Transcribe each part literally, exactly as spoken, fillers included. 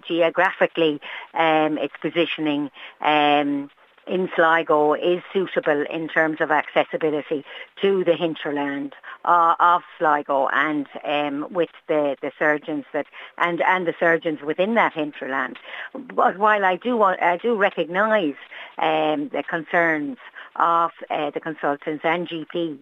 geographically, um, its positioning um, in Sligo is suitable in terms of accessibility to the hinterland uh, of Sligo, and um, with the, the surgeons that and, and the surgeons within that hinterland. But while I do want, I do recognise um, the concerns of uh, the consultants and G Ps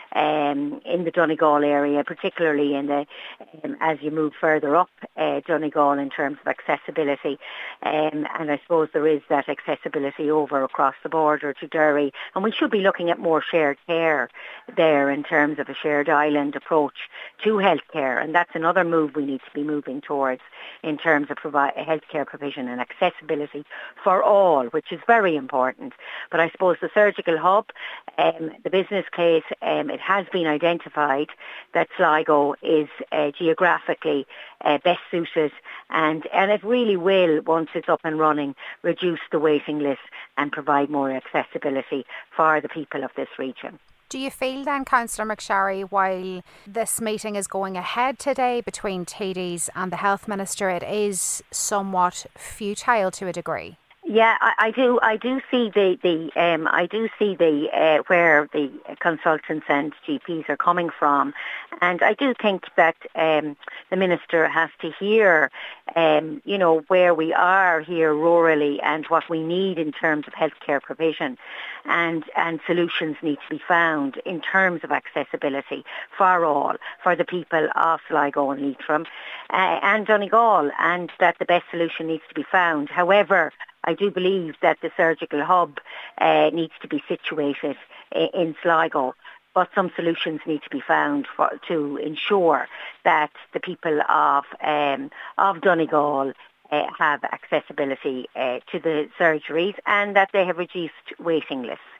um, in the Donegal area, particularly in the um, as you move further up uh, Donegal in terms of accessibility, um, and I suppose there is that accessibility over across the border to Derry, and we should be looking at more shared care there in terms of a shared island approach to healthcare, and that's another move we need to be moving towards in terms of provide healthcare provision and accessibility for all, which is very important. But I suppose the surgical hub, um, the business case, um, it has been identified that Sligo is uh, geographically uh, best suited, and, and it really will, once it's up and running, reduce the waiting list and provide more accessibility for the people of this region. Do you feel then, Councillor McSharry, while this meeting is going ahead today between T Ds and the Health Minister, it is somewhat futile to a degree? Yeah, I, I do. I do see the the. Um, I do see the uh, where the consultants and G Ps are coming from, and I do think that um, the minister has to hear, um, you know, where we are here rurally and what we need in terms of healthcare provision, and and solutions need to be found in terms of accessibility for all, for the people of Sligo and Leitrim uh, and Donegal, and that the best solution needs to be found. However, I do believe that the surgical hub uh, needs to be situated in Sligo, but some solutions need to be found for, to ensure that the people of um, of Donegal uh, have accessibility uh, to the surgeries and that they have reduced waiting lists.